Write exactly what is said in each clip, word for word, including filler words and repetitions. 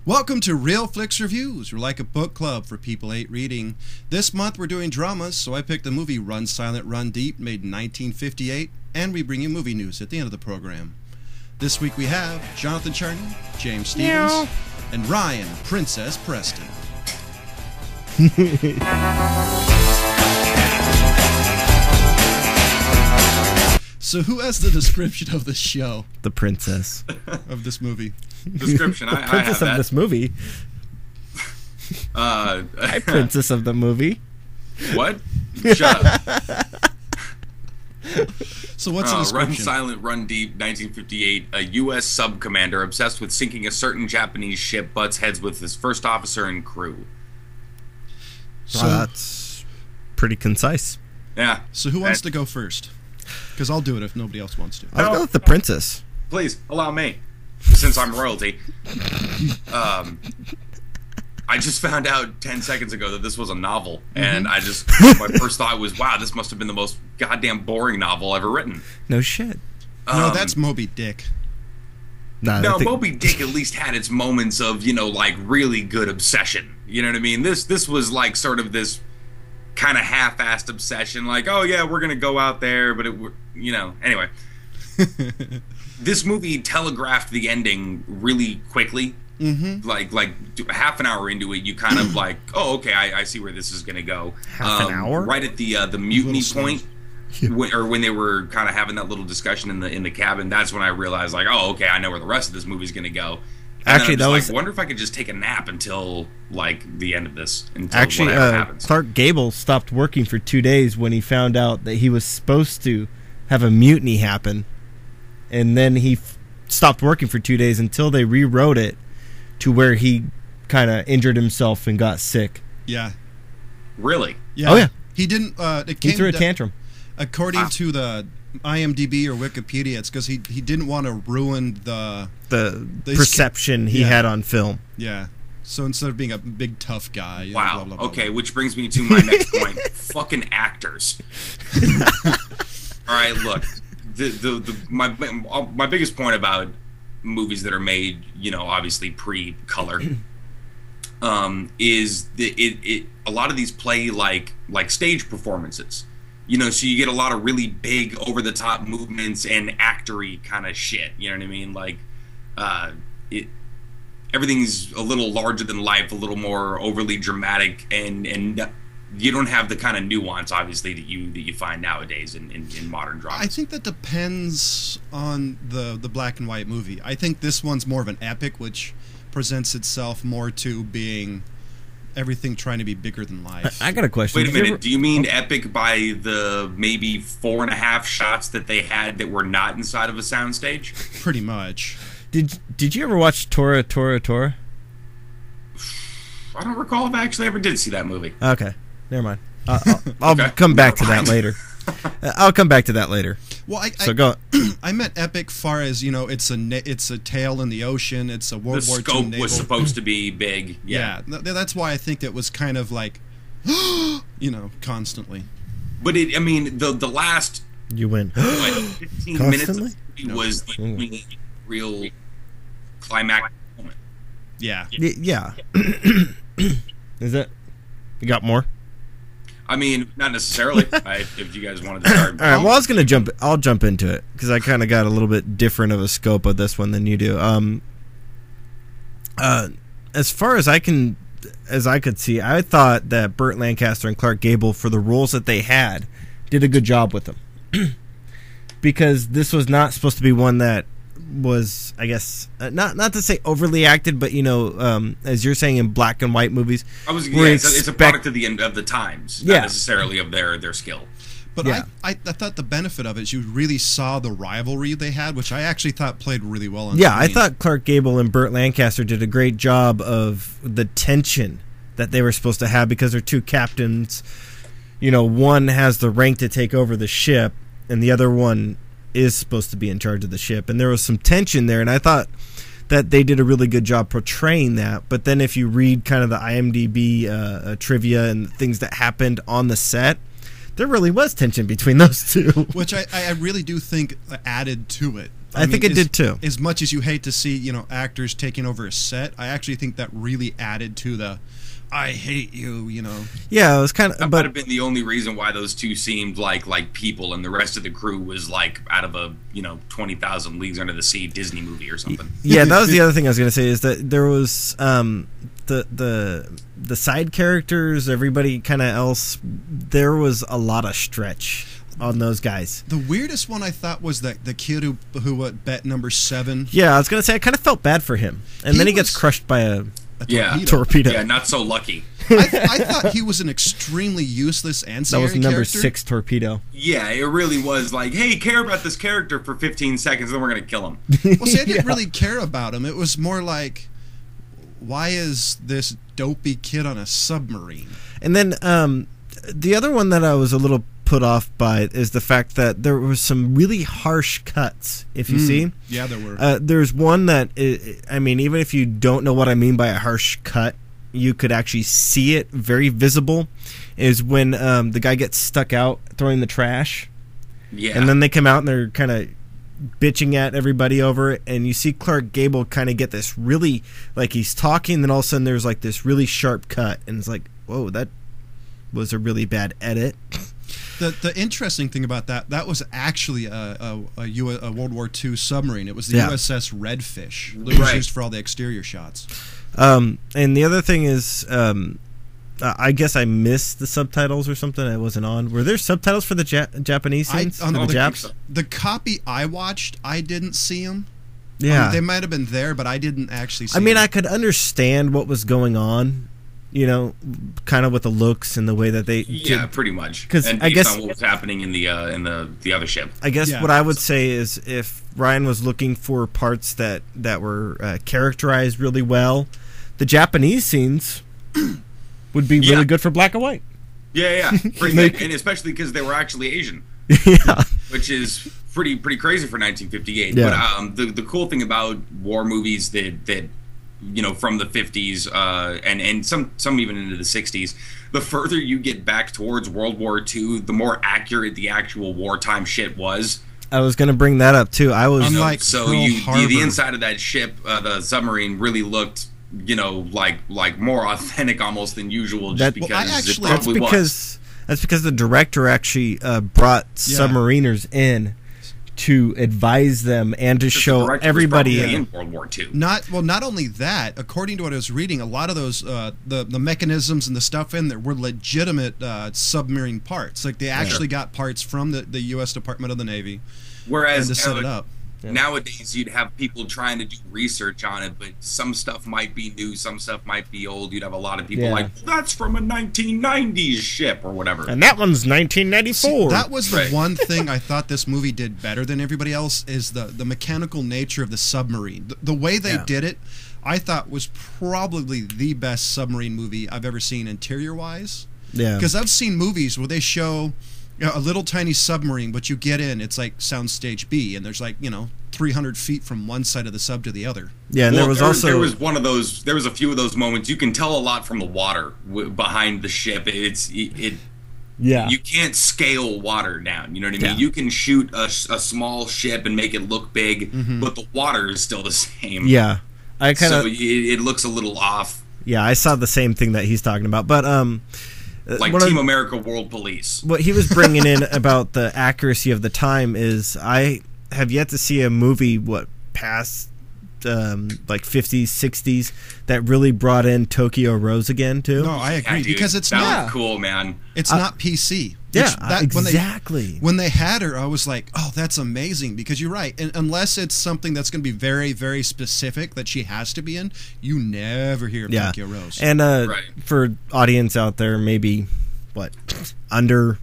Welcome to Real Flicks Reviews. We're like a book club for people hate reading. This month we're doing dramas, so I picked the movie Run Silent, Run Deep, made in nineteen fifty-eight, and we bring you movie news at the end of the program. This week we have Jonathan Charney, James Stevens, Meow. and Ryan Princess Preston. So who has the description of the show? The princess. Of this movie. Description, the I, princess I have of that. this movie. Uh, Hi, princess of the movie. What? Shut up. So what's uh, the description? Run Silent, Run Deep, nineteen fifty-eight. A U S sub commander obsessed with sinking a certain Japanese ship butts heads with his first officer and crew. So, Wow, that's pretty concise. Yeah. so who wants Uh, to go first? Because I'll do it if nobody else wants to. I'll No. go with the princess. Please, allow me. Since I'm royalty. Um, I just found out ten seconds ago that this was a novel. And I just, my first thought was, wow, this must have been the most goddamn boring novel ever written. No shit. No, Um, that's Moby Dick. Nah, I No, think- Moby Dick at least had its moments of, you know, like really good obsession. You know what I mean? This this was like sort of this kind of half-assed obsession, like, oh yeah, we're gonna go out there, but it, you know, anyway. This movie telegraphed the ending really quickly. Mm-hmm. Like like half an hour into it, you kind of like, oh okay, I, I see where this is gonna go. Half an hour? Right at the uh, the mutiny Little slow. point. When, or when they were kind of having that little discussion in the in the cabin, that's when I realized, like, oh, okay, I know where the rest of this movie's gonna go. And Actually, then I'm that just was- like, wonder if I could just take a nap until like the end of this, until Actually, whatever uh, happens. Clark Gable stopped working for two days when he found out that he was supposed to have a mutiny happen. And then he f- stopped working for two days until they rewrote it to where he kind of injured himself and got sick. Yeah. Really? Yeah. Oh, yeah. He didn't. Uh, it He came threw a da- tantrum. According Ah. to the I M D B or Wikipedia, it's because he he didn't want to ruin the The They perception he yeah. had on film. yeah. So instead of being a big tough guy, you know, Wow. blah, blah, blah, Okay, blah. which brings me to my next point. Fucking actors. All right, look. The, the the my my biggest point about movies that are made, you know, obviously pre-color, um, is that it, it a lot of these play like like stage performances. You know, so you get a lot of really big, over-the-top movements and actory kind of shit. You know what I mean? Like, uh, it everything's a little larger than life, a little more overly dramatic, and and you don't have the kind of nuance, obviously, that you that you find nowadays in, in, in modern dramas. I think that depends on the the black and white movie. I think this one's more of an epic, which presents itself more to being everything trying to be bigger than life. I got a question. Wait a Did you minute. ever- Do you mean epic by the maybe four and a half shots that they had that were not inside of a soundstage? Pretty much. Did Did you ever watch Tora Tora Tora? I don't recall if I actually ever did see that movie. Okay, never mind. Uh, I'll I'll Okay. come back to Never that mind. later. Uh, I'll come back to that later. Well, I So I, go. I meant epic far as, you know, it's a na- it's a tale in the ocean. It's a The World War Two scope naval. was supposed to be big. Yeah. yeah, th- that's why I think it was kind of like, you know, constantly. But it, I mean, the the last You win. what, fifteen minutes of Constantly? the movie was the only real climactic moment. Yeah. Y- yeah. Is that? You got more? I mean, not necessarily. I, if you guys wanted to start. All right. Well, I was gonna jump. I'll jump into it because I kind of got a little bit different of a scope of this one than you do. Um. Uh, as far as I can, as I could see, I thought that Burt Lancaster and Clark Gable, for the roles that they had, did a good job with them. Because this was not supposed to be one that was, I guess, uh, not not to say overly acted, but you know, um, as you're saying in black and white movies, I was. where Yeah, it's, a, it's a expect- product of the end of the times, not Yeah. necessarily of their their skill. But Yeah. I, I I thought the benefit of it is you really saw the rivalry they had, which I actually thought played really well on Yeah, I screen. thought Clark Gable and Burt Lancaster did a great job of the tension that they were supposed to have because they're two captains. You know, one has the rank to take over the ship, and the other one is supposed to be in charge of the ship. And there was some tension there, and I thought that they did a really good job portraying that. But then if you read kind of the I M D B uh, uh, trivia and things that happened on the set, there really was tension between those two. Which I, I really do think added to it. I, I think mean, it as, did too. As much as you hate to see, you know, actors taking over a set, I actually think that really added to the I hate you, you know. Yeah, it was kind of. That but, might have been the only reason why those two seemed like like people, and the rest of the crew was like out of a you know twenty thousand Leagues Under the Sea Disney movie or something. Yeah, that was the other thing I was going to say is that there was um, the the the side characters, everybody kind of else. There was a lot of stretch on those guys. The weirdest one I thought was that the kid who who what, bet number seven. Yeah, I was going to say I kind of felt bad for him, and He then he was- gets crushed by a. A Yeah. torpedo. Torpedo. Yeah, not so lucky. I, th- I thought he was an extremely useless That ancillary was number character. six torpedo. Yeah, it really was like, hey, care about this character for fifteen seconds, then we're gonna kill him. Well, see, I didn't Yeah. really care about him. It was more like, why is this dopey kid on a submarine? And then um, the other one that I was a little put off by is the fact that there was some really harsh cuts. If you Mm. see, Yeah, there were. uh, there's one that I, I mean, even if you don't know what I mean by a harsh cut, you could actually see it very visible. Is when um, the guy gets stuck out throwing the trash, Yeah. and then they come out and they're kind of bitching at everybody over it, and you see Clark Gable kind of get this really, like he's talking, then all of a sudden there's like this really sharp cut, and it's like, whoa, that was a really bad edit. The the interesting thing about that, that was actually a, a, a, U, a World War Two submarine. It was the Yeah. U S S Redfish. It was Right. used for all the exterior shots. Um, and the other thing is, um, uh, I guess I missed the subtitles or something. I wasn't on. Were there subtitles for the ja- Japanese I- scenes? on For the- the Japs? The copy I watched, I didn't see them. Yeah. they might have been there, but I didn't actually see I mean, them. I could understand what was going on, you know, kind of with the looks and the way that they. yeah, did. pretty much. 'Cause and I based guess- on what was happening in the uh, in the the other ship. I guess Yeah. what I would say is if Ryan was looking for parts that that were uh, characterized really well, the Japanese scenes would be Yeah. really good for black and white. Yeah, yeah, pretty Like- good. And especially because they were actually Asian, Yeah. which is pretty pretty crazy for nineteen fifty-eight. Yeah. But um, the the cool thing about war movies that that you know from the fifties uh, and and some some even into the sixties, the further you get back towards World War Two, the more accurate the actual wartime shit was. I was going to bring that up too. I was. You know, Unlike so Pearl you the, the Harbor. inside of that ship, uh, the submarine, really looked, you know, like like more authentic almost than usual, just That- because Well, I it actually- That's probably was. because that's because the director actually uh, brought Yeah. submariners in to advise them and to The show director was everybody. probably in. in World War Two. Not well. Not only that, according to what I was reading, a lot of those uh, the the mechanisms and the stuff in there were legitimate uh, submarine parts. Like they actually got parts from the, the U S Department of the Navy Whereas and to set uh, it up. nowadays you'd have people trying to do research on it, but some stuff might be new, some stuff might be old. You'd have a lot of people Yeah. like, well, that's from a nineteen nineties ship or whatever. And that one's nineteen ninety-four. See, that was the Right. one thing I thought this movie did better than everybody else is the, the mechanical nature of the submarine. The, the way they Yeah. did it, I thought was probably the best submarine movie I've ever seen interior-wise. yeah. Because I've seen movies where they show you know, a little tiny submarine, but you get in, it's like Soundstage B, and there's like, you know, three hundred feet from one side of the sub to the other. Yeah, and Well, there was there, also there was one of those. There was a few of those moments. You can tell a lot from the water w- behind the ship. It's it, it. yeah. You can't scale water down. You know what I mean? Yeah. You can shoot a, s- a small ship and make it look big, but the water is still the same. yeah. I kind of so it, it looks a little off, yeah. I saw the same thing that he's talking about, but um, uh, like one of- Team America World Police. what he was bringing in about the accuracy of the time is I have yet to see a movie what past um, like fifties, sixties that really brought in Tokyo Rose again too. No, I agree Yeah, dude, because it's that not was cool, man. it's I- not P C. Yeah, Which that- when they- exactly. When they had her, I was like, "Oh, that's amazing!" Because you're right, and unless it's something that's going to be very, very specific that she has to be in, you never hear of Yeah. Tokyo Rose. And uh, Right. for audience out there, maybe what under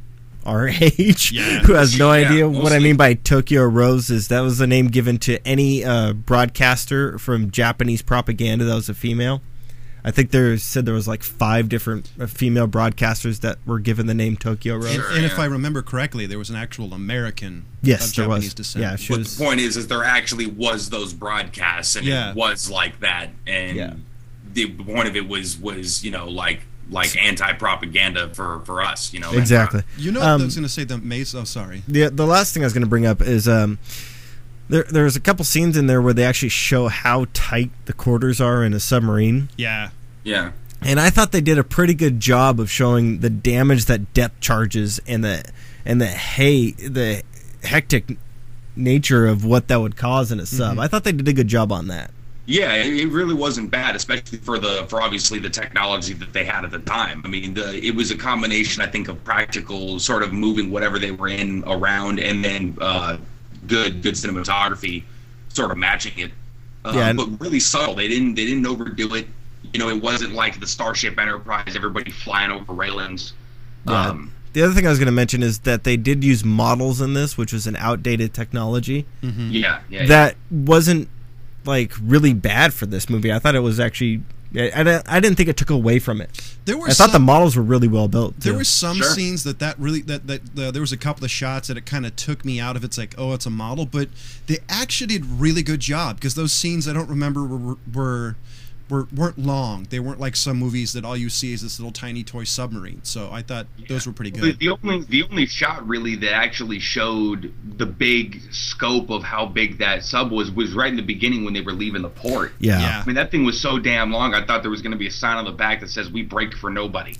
our age, Yeah. who has no Yeah, idea what I mostly. mean by Tokyo Rose is that was the name given to any uh, broadcaster from Japanese propaganda that was a female. I think there said there was like five different uh, female broadcasters that were given the name Tokyo Rose. and, Sure, and if yeah. I remember correctly, there was an actual American Yes, of there Japanese was. descent. Yeah, she But was. the point is, is there actually was those broadcasts, and Yeah. it was like that, and Yeah. the point of it was was you know like like anti-propaganda for for us, you know. Exactly. You know, Um, I was going to say the maze. Oh, sorry. The the last thing I was going to bring up is um, there there's a couple scenes in there where they actually show how tight the quarters are in a submarine, Yeah. Yeah. and I thought they did a pretty good job of showing the damage that depth charges and the and the hey the hectic nature of what that would cause in a sub. Mm-hmm. I thought they did a good job on that. Yeah, it, it really wasn't bad, especially for the for obviously the technology that they had at the time. I mean, the it was a combination, I think, of practical sort of moving whatever they were in around, and then uh, good good cinematography, sort of matching it. Uh, Yeah, and- but really subtle. They didn't they didn't overdo it. You know, it wasn't like the Starship Enterprise, everybody flying over railings. Yeah. Um, The other thing I was going to mention is that they did use models in this, which was an outdated technology Mm-hmm. yeah, yeah, that wasn't like really bad for this movie. I thought it was actually. I, I, didn't- I didn't think it took away from it. There were I thought the some, models were really well built. there too. were some Sure. scenes that that really that that uh, there was a couple of shots that it kind of took me out of. It's like, oh, it's a model, but they actually did a really good job because those scenes I don't remember were were. Were, weren't long. They weren't like some movies that all you see is this little tiny toy submarine. So I thought those were pretty The, good. the only the only shot really that actually showed the big scope of how big that sub was was right in the beginning when they were leaving the port. Yeah. Yeah. I mean, that thing was so damn long. I thought there was going to be a sign on the back that says "We break for nobody."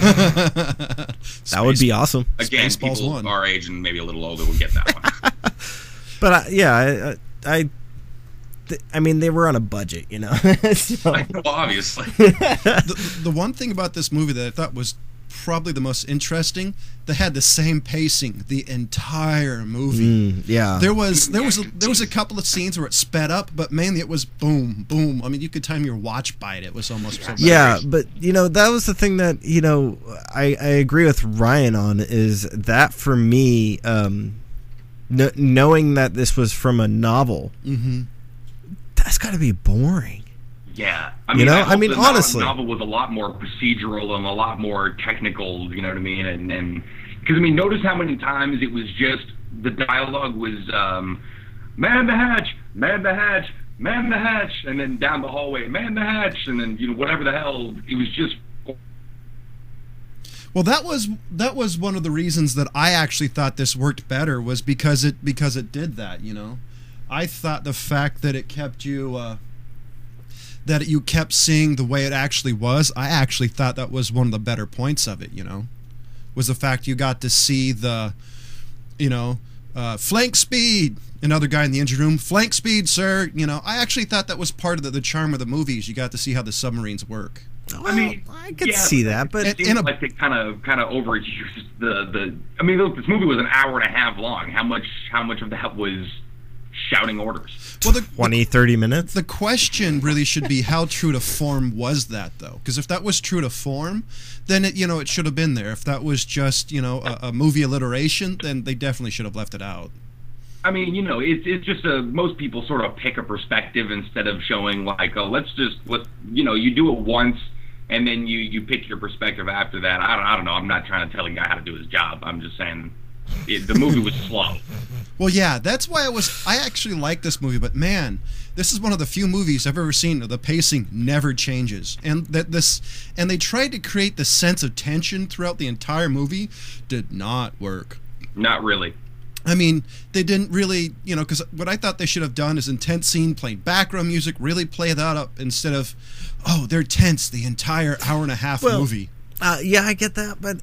That would be awesome. Again, Spaceballs people one. our age and maybe a little older will get that one. But I, yeah, I, I, I, th- I mean, they were on a budget, you know. So- well, obviously. the, the one thing about this movie that I thought was probably the most interesting, they had the same pacing the entire movie. Mm, yeah. There was there was a, there was a couple of scenes where it sped up, but mainly it was boom, boom. I mean, you could time your watch by it. It was almost so bad. Yeah, but you know that was the thing that you know I, I agree with Ryan on is that for me, um, kn- knowing that this was from a novel, Mm-hmm. that's got to be boring. Yeah, I You mean, know? I, I hope mean, the no- honestly. novel was a lot more procedural and a lot more technical. You know what I mean? And and because I mean, notice how many times it was just the dialogue was um, "Man the hatch, man the hatch, man the hatch," and then down the hallway, "Man the hatch," and then you know whatever the hell. It was just Well, that was that was one of the reasons that I actually thought this worked better was because it because it did that. You know, I thought the fact that it kept you. Uh, that you kept seeing the way it actually was, I actually thought that was one of the better points of it, you know, was the fact you got to see the, you know, uh, flank speed, another guy in the engine room, flank speed, sir, you know, I actually thought that was part of the, the charm of the movies. You got to see how the submarines work. Well, I mean, I could yeah, see that, but it in seemed a- like they kind of kind of overused the the. I mean, look, this movie was an hour and a half long. How much how much of that was shouting orders? Well, the, twenty, thirty minutes. The question really should be how true to form was that, though? Because if that was true to form, then it you know it should have been there. If that was just you know a, a movie alliteration, then they definitely should have left it out. I mean, you know, it's it's just a most people sort of pick a perspective instead of showing like, oh, let's just let you know, you do it once and then you you pick your perspective after that. I don't I don't know. I'm not trying to tell a guy how to do his job. I'm just saying it, the movie was slow. Well, yeah, that's why I was. I actually like this movie, but man, this is one of the few movies I've ever seen where the pacing never changes, and that this, and they tried to create the sense of tension throughout the entire movie, did not work. Not really. I mean, they didn't really, you know, because what I thought they should have done is intense scene, playing background music, really play that up instead of, oh, they're tense the entire hour and a half Well, movie. Uh, yeah, I get that, but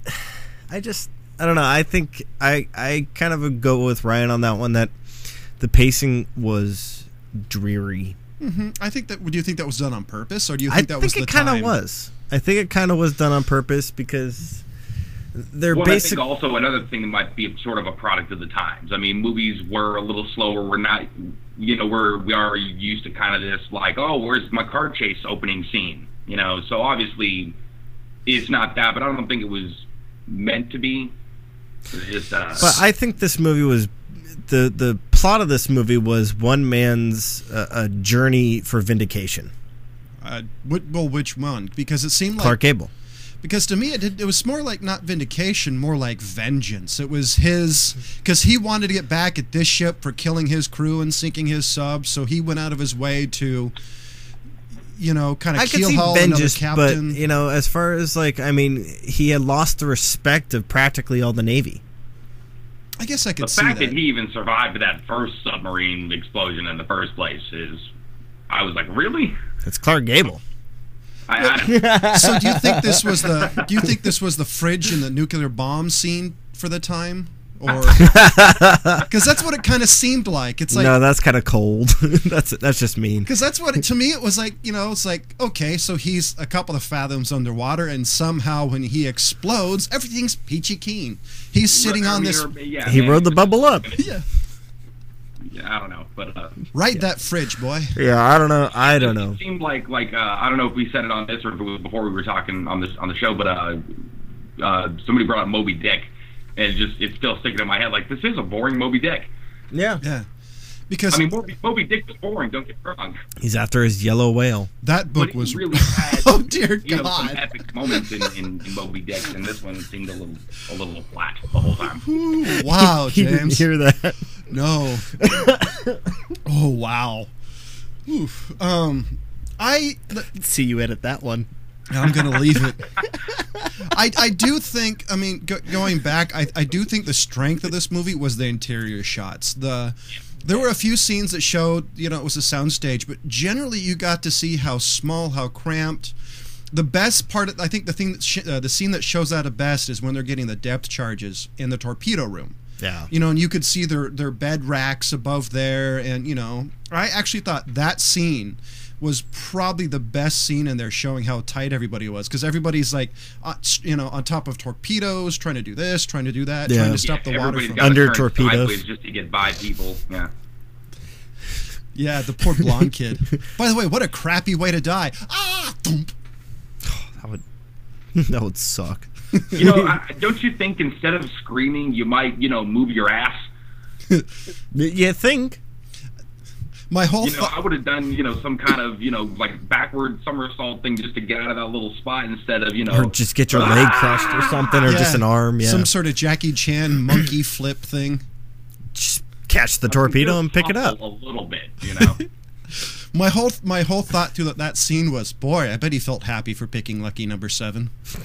I just I don't know. I think I I kind of go with Ryan on that one that the pacing was dreary. hmm I think that. Do you think that was done on purpose, or do you I think that think was the it kind of time? was. I think it kind of was done on purpose because they're Well, basic. I think also another thing that might be sort of a product of the times. I mean, movies were a little slower. We're not, you know, we're we are used to kind of this like, oh, where's my car chase opening scene? You know, so obviously it's not that, but I don't think it was meant to be. It's just, uh, But I think this movie was the the plot of this movie was one man's uh, a journey for vindication. Uh, wh- well, which one? Because it seemed like Clark Gable. Because to me, it did, it was more like not vindication, more like vengeance. It was his, because he wanted to get back at this ship for killing his crew and sinking his sub, so he went out of his way to, you know, kind of I could see keelhaul another Vengeance, but captain. you know, as far as like, I mean, he had lost the respect of practically all the Navy. I guess I could The see fact that. that he even survived that first submarine explosion in the first place is, I was like, really? It's Clark Gable. I, I, So do you think this was the? Do you think this was the fridge in the nuclear bomb scene for the time, or because that's what it kind of seemed like? It's like no, that's kind of cold. that's that's just mean. because that's what it, to me it was like. You know, it's like okay, so he's a couple of fathoms underwater, and somehow when he explodes, everything's peachy keen. He's sitting on this. Yeah, He man, rode the it's- bubble up. Yeah, Yeah, I don't know, but uh, right. That fridge, boy. Yeah, I don't know. I don't it know. seemed like like uh, I don't know if we said it on this or if it was before we were talking on this on the show, but uh, uh, somebody brought up Moby Dick, and it just it's still sticking in my head. Like this is a boring Moby Dick. Yeah, Yeah, because I mean, Moby, Moby Dick was boring. Don't get me wrong. he's after his yellow whale. that book But was he really had, oh dear you know, some God. epic moments in, in, in Moby Dick, and this one seemed a little a little flat the whole time. Ooh, wow, You didn't James. hear that? No. Oh wow. Oof. Um, I See you edit that one. I'm gonna leave it. I I do think. I mean, go, going back, I I do think the strength of this movie was the interior shots. The there were a few scenes that showed, you know, it was a soundstage, but generally you got to see how small, how cramped. The best part, of, I think, the thing that sh- uh, the scene that shows that at best is when they're getting the depth charges in the torpedo room. Yeah. You know, and you could see their their bed racks above there, and you know, I actually thought that scene was probably the best scene in there, showing how tight everybody was, because everybody's like, uh, you know, on top of torpedoes, trying to do this, trying to do that, Yeah. trying to stop Yeah, the water everybody's from. gotta Under turn torpedoes. sideways just to get by people. Yeah. Yeah, the poor blonde kid. By the way, what a crappy way to die! Ah, thump. That would that would suck. You know, I, don't you think instead of screaming, you might, you know, move your ass? You think? My whole You know, thought. I would have done, you know, some kind of, you know, like backward somersault thing just to get out of that little spot instead of, you know, Or just get your leg crushed or something, or just an arm. Yeah. Some sort of Jackie Chan monkey flip thing. Just catch the torpedo and pick it up. a little bit, you know. My whole my whole thought through that, that scene was, boy, I bet he felt happy for picking lucky number seven.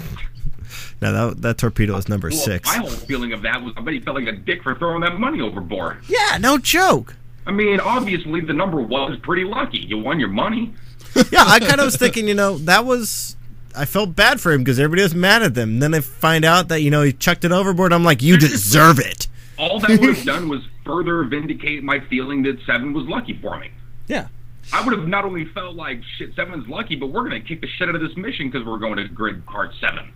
No, that that torpedo is number Well, six. my whole feeling of that was I bet he felt like a dick for throwing that money overboard. Yeah, no joke. I mean, obviously the number was pretty lucky. You won your money. Yeah, I kind of was thinking, you know, that was. I felt bad for him because everybody was mad at them. And then I find out that, you know, he chucked it overboard. I'm like, you deserve it. All that would have done was further vindicate my feeling that Seven was lucky for me. Yeah. I would have not only felt like, shit, Seven's lucky, but we're going to kick the shit out of this mission because we're going to grid card seven.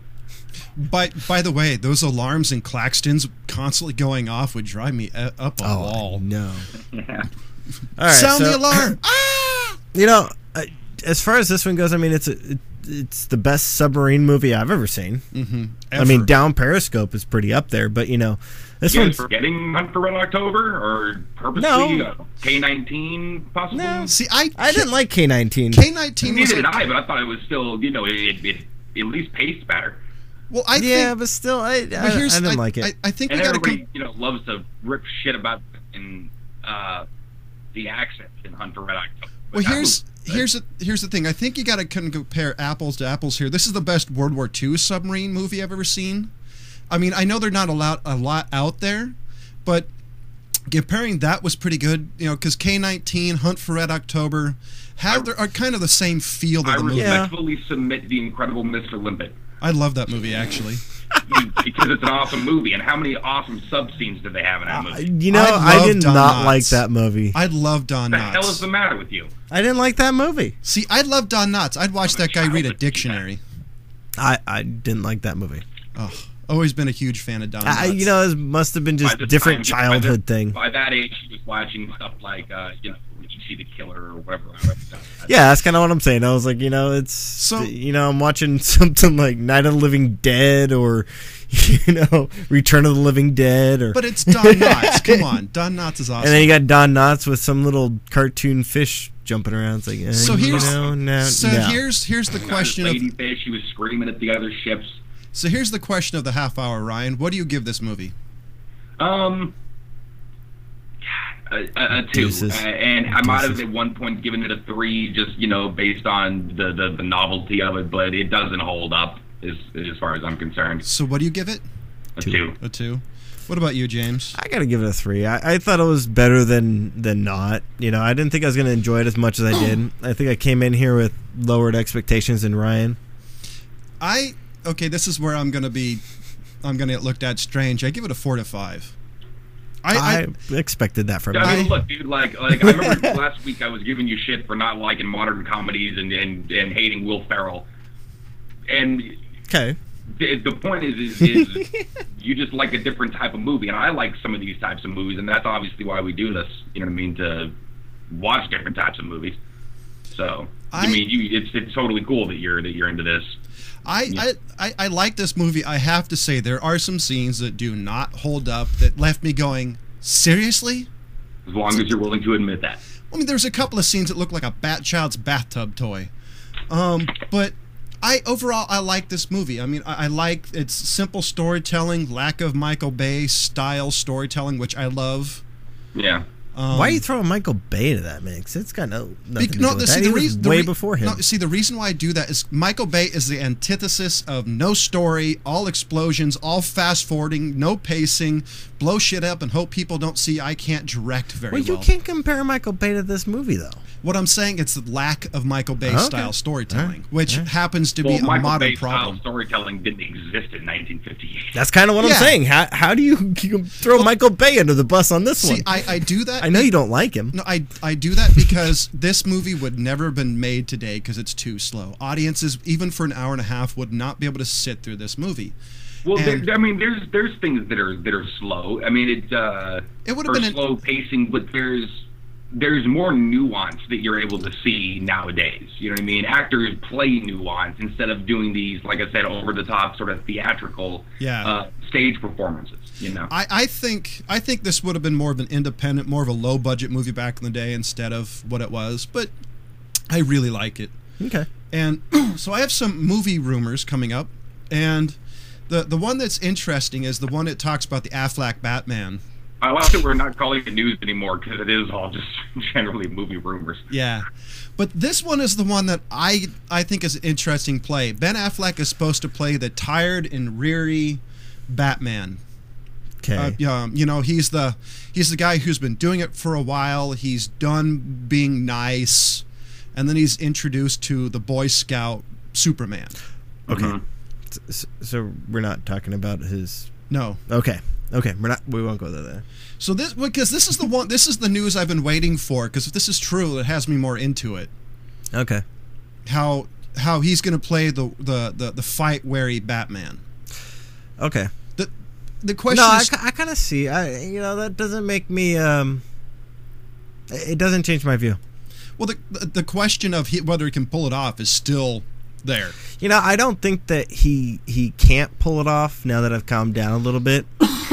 By by the way, those alarms in Claxton's constantly going off would drive me uh, up a Oh, wall. no. Yeah. All right, Sound so- the alarm! Ah! You know, uh, as far as this one goes, I mean, it's a, it, it's the best submarine movie I've ever seen. Mm-hmm. I mean, Down Periscope is pretty up there, but you know, this You guys one's forgetting Hunt for Red October or purposely No. uh, K nineteen possibly? No. See, I I didn't like K nineteen. K nineteen was Neither did like, I, but I thought it was still, you know, it, it, it at least paced better. well, I yeah, think, but still, I I, but here's, I didn't I, like it. I, I think And we got to everybody, come. you know, loves to rip shit about in uh, the accent in Hunt for Red October. But Well, that here's was- here's the here's the thing. I think you got to compare apples to apples here. This is the best World War Two submarine movie I've ever seen. I mean, I know they're not a lot a lot out there, but comparing that was pretty good. You know, because K nineteen, Hunt for Red October, have are kind of the same feel to I the movie. Yeah. respectfully submit the incredible Mister Limpet. I love that movie actually. Because it's an awesome movie, and how many awesome sub scenes did they have in that Uh, movie? you know, I I, love did Don not Knotts. like that movie. I love Don What the hell is Knotts. the matter with you? I didn't like that movie. See, I love Don Knotts. I'd watch that guy read a dictionary. I, I didn't like that movie. Oh, always been a huge fan of Don Knotts. I, you know, it must have been By just this different time, childhood by, thing. By that age, she was watching stuff like, uh, you know, Ichi the Killer or whatever. whatever. Yeah, that's kind of what I'm saying. I was like, you know, it's So- you know, I'm watching something like Night of the Living Dead or you know, Return of the Living Dead or But it's Don Knotts. Come on, Don Knotts is awesome. and then you got Don Knotts with some little cartoon fish jumping around. It's like, eh, So you here's know, no, so no. here's here's the question of Lady Fish, she was screaming at the other ships. so here's the question of the half hour, Ryan. What do you give this movie? Um, A, a, a two, uh, and I might have at one point given it a three, just you know, based on the, the, the novelty of it, but it doesn't hold up as as far as I'm concerned. So what do you give it? A two. two. A two. What about you, James? I gotta give it a three. I, I thought it was better than than not. You know, I didn't think I was gonna enjoy it as much as I did. I think I came in here with lowered expectations than Ryan. I okay. This is where I'm gonna be. I'm gonna get looked at strange. I give it a four to five. I, I, I expected that from you. I mean, look, dude. Like, like I remember last week I was giving you shit for not liking modern comedies and and, and hating Will Ferrell. And okay, the, the point is, is, is you just like a different type of movie, and I like some of these types of movies, and that's obviously why we do this. You know what I mean? To watch different types of movies. So I, I mean, you, it's it's totally cool that you're that you're into this. I, yeah. I, I, I like this movie. I have to say, there are some scenes that do not hold up that left me going, seriously? As long as you're willing to admit that. I mean, there's a couple of scenes that look like a bat child's bathtub toy. Um, but I overall, I like this movie. I mean, I, I like its simple storytelling, lack of Michael Bay style storytelling, which I love. Yeah. Um, why are you throwing Michael Bay to that mix? It's got no nothing be, to no, do with see, that. The he was reason, way re- before him. No, see, the reason why I do that is Michael Bay is the antithesis of no story, all explosions, all fast forwarding, no pacing, blow shit up and hope people don't see I can't direct very well. well. You can't compare Michael Bay to this movie, though. What I'm saying, it's the lack of Michael Bay okay. style storytelling, right. which right. happens to well, be a Michael modern Bay problem. Style storytelling didn't exist in nineteen fifty-eight. That's kind of what yeah. I'm saying. How how do you, you throw well, Michael Bay under the bus on this see, one? See, I, I do that. I know you don't like him. No, I I do that because this movie would never have been made today because it's too slow. Audiences, even for an hour and a half, would not be able to sit through this movie. Well, and, there, I mean, there's there's things that are that are slow. I mean, it uh, it would have been slow an, pacing, but there's there's more nuance that you're able to see nowadays. You know what I mean? Actors play nuance instead of doing these, like I said, over the top sort of theatrical yeah. uh, stage performances. You know, I, I think I think this would have been more of an independent, more of a low budget movie back in the day instead of what it was. But I really like it. Okay. And so I have some movie rumors coming up, and the the one that's interesting is the one that talks about the Affleck Batman. I like that we're not calling it news anymore because it is all just generally movie rumors. Yeah. But this one is the one that I I think is an interesting play. Ben Affleck is supposed to play the tired and weary Batman. Okay. Uh, yeah, you know, he's the he's the guy who's been doing it for a while. He's done being nice, and then he's introduced to the Boy Scout Superman. Okay. Mm-hmm. So, so we're not talking about his. No. Okay. Okay. We're not. We won't go there. So this because this is the one. This is the news I've been waiting for. Because if this is true, it has me more into it. Okay. How how he's going to play the the the, the fight wary Batman. Okay. The the question no, is, I, I kind of see. I you know that doesn't make me. Um. It doesn't change my view. Well, the the, the question of he, whether he can pull it off is still there. You know, I don't think that he he can't pull it off now that I've calmed down a little bit.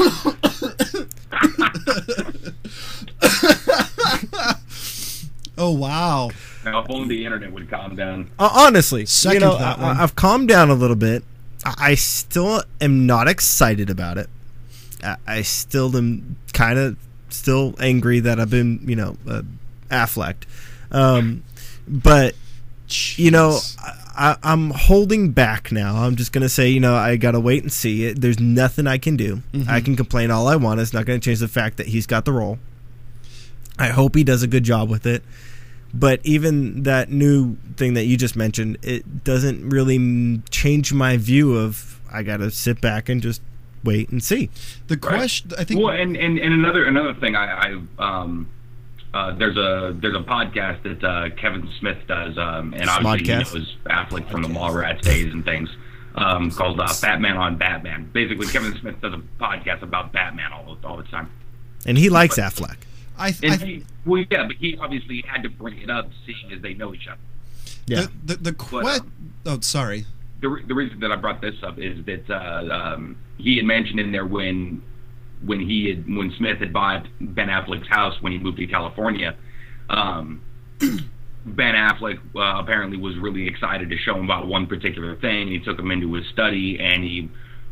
Oh wow! Now, if only the internet would calm down. Uh, honestly, Second you know, that I, one. I've calmed down a little bit. I, I still am not excited about it. I, I still am kind of still angry that I've been, you know, uh, Afflecked. Um, but Jeez. you know, I, I'm holding back now. I'm just gonna say, you know, I gotta wait and see. It, there's nothing I can do. Mm-hmm. I can complain all I want. It's not gonna change the fact that he's got the role. I hope he does a good job with it. But even that new thing that you just mentioned, it doesn't really change my view of I gotta sit back and just wait and see. The question, I think. Well, and, and, and another another thing, I, I um, uh, there's a there's a podcast that uh, Kevin Smith does, um, and obviously Smodcast? he knows Affleck from the Mallrats days and things, um, called uh, Batman on Batman. Basically, Kevin Smith does a podcast about Batman all all the time. And he likes Affleck. I, And I, he, well, yeah, but he obviously had to bring it up, seeing as they know each other. Yeah. the the, the But, que- um, oh sorry. The, re- the reason that I brought this up is that uh, um, he had mentioned in there when when he had when Smith had bought Ben Affleck's house when he moved to California, um, Ben Affleck uh, apparently was really excited to show him about one particular thing. He took him into his study and he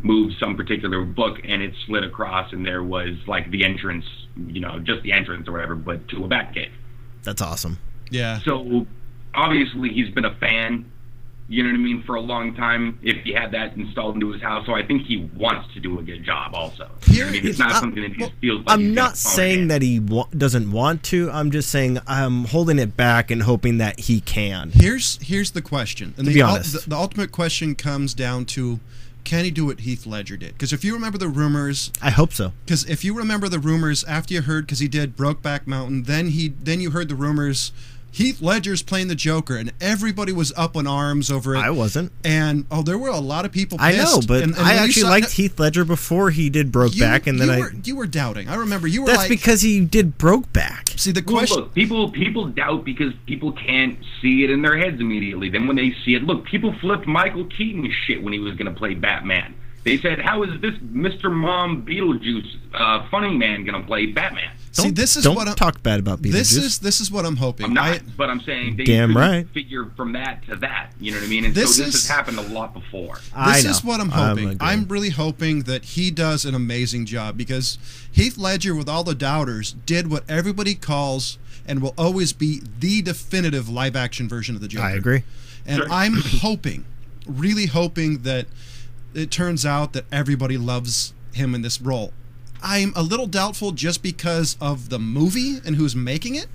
moved some particular book and it slid across, and there was like the entrance, you know, just the entrance or whatever, but to a Batcave. That's awesome. Yeah. So obviously he's been a fan, you know what I mean, for a long time, if he had that installed into his house. So I think he wants to do a good job also. Here, I mean, it's not I- something that he well, just feels like I'm he's not gonna phone saying in. that he wa- doesn't want to. I'm just saying I'm holding it back and hoping that he can. Here's here's the question, and To the, be ul- honest. the, the ultimate question comes down to, can he do what Heath Ledger did? Because if you remember the rumors, I hope so. because if you remember the rumors after you heard, because he did Brokeback Mountain, then he then you heard the rumors, Heath Ledger's playing the Joker, and everybody was up in arms over it. I wasn't. And oh, there were a lot of people I pissed. know, but and, and I when you actually saw- liked Heath Ledger before he did you, Brokeback, and then you I. were, you were doubting. I remember you were That's like, because he did Brokeback. see the Well, question. look, people people doubt because people can't see it in their heads immediately. Then when they see it, look, people flipped Michael Keaton shit when he was going to play Batman. They said, "How is this Mister Mom Beetlejuice uh, funny man going to play Batman?" see, Don't- this is don't what I'm, talk bad about Beetlejuice. this is this is what I'm hoping. I'm not, I, but I'm saying they Damn couldn't right. figure from that to that. You know what I mean? And This so this is- has happened a lot before. I This know. is what I'm I'm hoping. agreeing. I'm, really hoping that he does an amazing job, because Heath Ledger, with all the doubters, did what everybody calls and will always be the definitive live-action version of the Joker. I agree. And Sure. I'm hoping, really hoping, that it turns out that everybody loves him in this role. I'm a little doubtful just because of the movie and who's making it,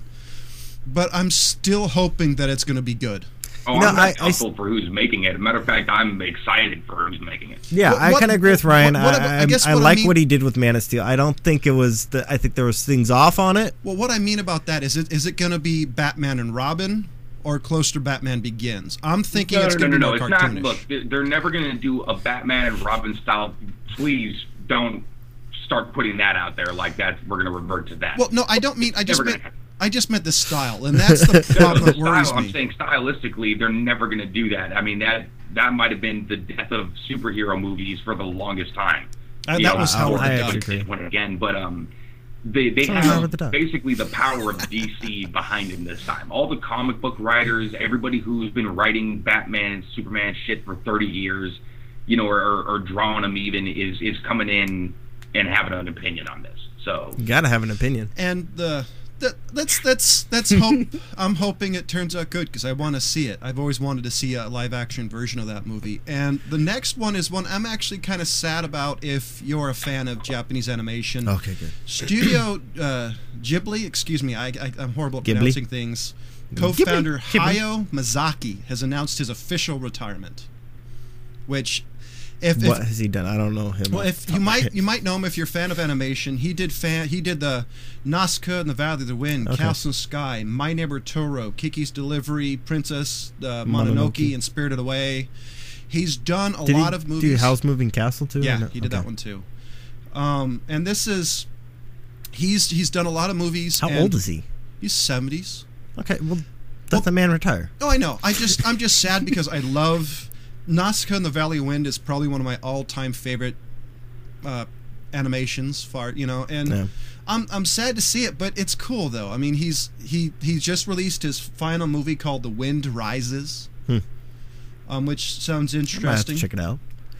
but I'm still hoping that it's going to be good. Oh, You know, I'm not I- I doubtful for who's making it. Matter of fact, I'm excited for who's making it. Yeah, What- I what- kind of agree with Ryan. what- what- I, I I, guess I what I like mean- what he did with Man of Steel. I don't think it was. The, I think there was things off on it. Well, what I mean about that is, it is it going to be Batman and Robin or closer to Batman Begins? I'm thinking No, it's no, going no, to no, be no. more It's cartoonish. not. Look, they're- they're never going to do a Batman and Robin style. Please don't start putting that out there like that. We're going to revert to that. Well, no, I don't mean. I just Never meant. gonna I just meant the style, and that's the No, problem the that worries style, I'm me. saying stylistically, they're never going to do that. I mean, that that might have been the death of superhero movies for the longest time. Uh, You that know, was I- Howard I the actually Duck. agree. When again, but um, they they So was Howard the have Duck. basically the power of D C behind them this time. All the comic book writers, everybody who's been writing Batman and Superman shit for thirty years, you know, or, or, or drawing them even, is is coming in and having an opinion on this. So You gotta have an opinion. And the. That, that's that's that's hope. I'm hoping it turns out good, because I want to see it. I've always wanted to see a live action version of that movie. And the next one is one I'm actually kind of sad about if you're a fan of Japanese animation. Okay, good. Studio uh, Ghibli, excuse me, I, I, I'm horrible at Ghibli? pronouncing things. Co-founder Ghibli. Hayao Miyazaki has announced his official retirement. Which, if, if What has he done? I don't know him. well, off if the top you of my might head. you might know him if you're a fan of animation. He did fan he did the Nazca and the Valley of the Wind, Okay. Castle in the Sky, My Neighbor Totoro, Kiki's Delivery, Princess uh, Mononoke, Mononoke. and Spirited Away. He's done a Did lot he of movies. do House Moving Castle too? or Yeah, no? he did Okay. that one too. Um, and this is he's he's done a lot of movies. How and old is he? He's seventies. Okay, well, let Well- the man retire. Oh, I know. I just I'm just sad because I love Nazca and the Valley of Wind is probably one of my all-time favorite uh, animations. Far you know, and Yeah. I'm I'm sad to see it, but it's cool though. I mean, he's he he's just released his final movie called The Wind Rises, Hmm. um, which sounds I might have to interesting. check it out.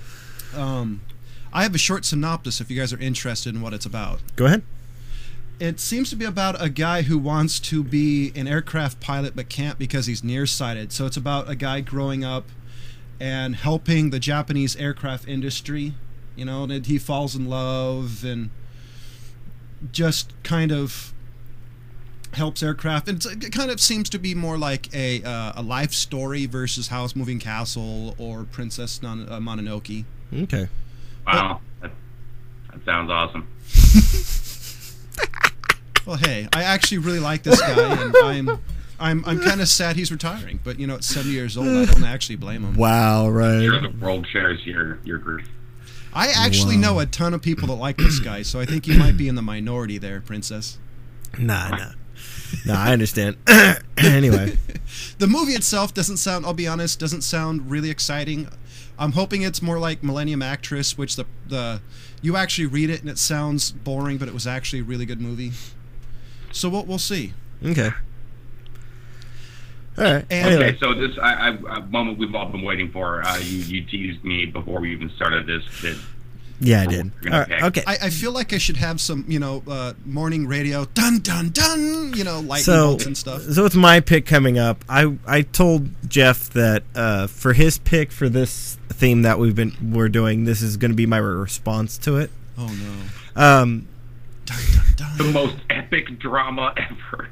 Um, I have a short synopsis if you guys are interested in what it's about. Go ahead. It seems to be about a guy who wants to be an aircraft pilot but can't because he's nearsighted. So it's about a guy growing up and helping the Japanese aircraft industry. You know, and he falls in love and just kind of helps aircraft. And it's- it kind of seems to be more like a uh, a life story versus House Moving Castle or Princess Mon- uh, Mononoke. Okay. wow, that, that sounds awesome. Well, hey, I actually really like this guy, and I'm, I'm, I'm kind of sad he's retiring. But you know, at seventy years old, I don't actually blame him. Wow, Sure, right. the world shares your your grief. I actually Wow. know a ton of people that like this guy, so I think you might be in the minority there, Princess. Nah, nah. Nah, I understand. Anyway. The movie itself doesn't sound, I'll be honest, doesn't sound really exciting. I'm hoping it's more like Millennium Actress, which the the you actually read it and it sounds boring, but it was actually a really good movie. So we'll we'll see. Okay. All right. And- Anyway. Okay, so this I, I, a moment we've all been waiting for. Uh, you, you teased me before we even started this that Yeah, I did. We're gonna All right, pick. okay. I, I feel like I should have some, you know, uh, morning radio, dun dun dun, you know, lightning So, bolts and stuff. so with my pick coming up, I I told Jeff that uh, for his pick for this theme that we've been we're doing, this is going to be my response to it. Oh no! Um, Dun dun dun. The most epic drama ever.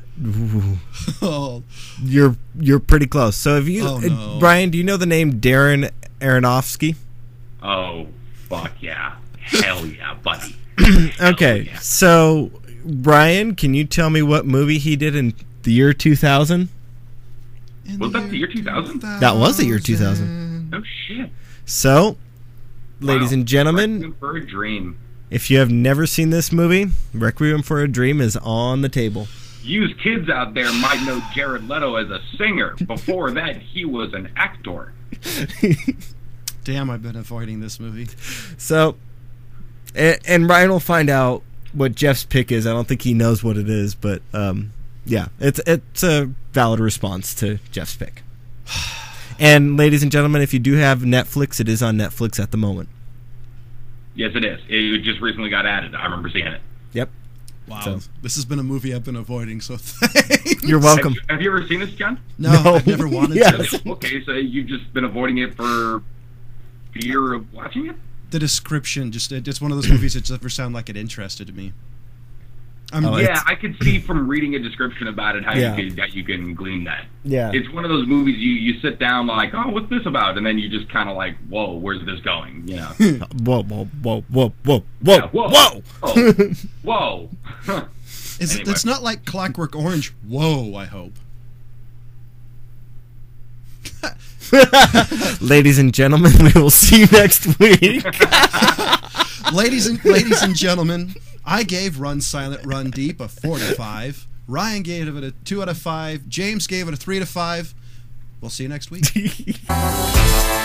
Oh, you're you're pretty close. So if you, Oh, no. uh, Brian, do you know the name Darren Aronofsky? Oh, fuck yeah. Hell yeah, buddy. Okay, yeah. so Brian, can you tell me what movie he did in the year two thousand? in Was that the year two thousand? That was the year two thousand. Oh, shit. So, ladies Wow. and gentlemen, Requiem for a Dream. if you have never seen this movie, Requiem for a Dream is on the table. You kids out there might know Jared Leto as a singer. Before that, he was an actor. Damn, I've been avoiding this movie. So, and, and Ryan will find out what Jeff's pick is. I don't think he knows what it is, but um, yeah, it's it's a valid response to Jeff's pick. And ladies and gentlemen, if you do have Netflix, it is on Netflix at the moment. Yes, it is. It just recently got added. I remember seeing it. Yep. Wow, So- this has been a movie I've been avoiding. So thanks. You're welcome. Have you, have you ever seen this, John? No, No. I've never wanted Yes. to. Okay, so you've just been avoiding it for fear of watching it? The description, just it, it's one of those movies that never sound like it interested me. I'm, Oh, Yeah, it's- I could see from reading a description about it how Yeah. you could that you can glean that. Yeah. It's one of those movies you, you sit down like, oh, what's this about? And then you just kind of like, whoa, where's this going? You know? Whoa, whoa, whoa, whoa, whoa, whoa, Yeah, whoa, whoa. whoa, whoa. Huh. it's, Anyway. it's not like Clockwork Orange. Whoa, I hope. Ladies and gentlemen, we will see you next week. ladies and ladies and gentlemen, I gave Run Silent, Run Deep a four to five. Ryan gave it a two out of five. James gave it a three to five. We'll see you next week.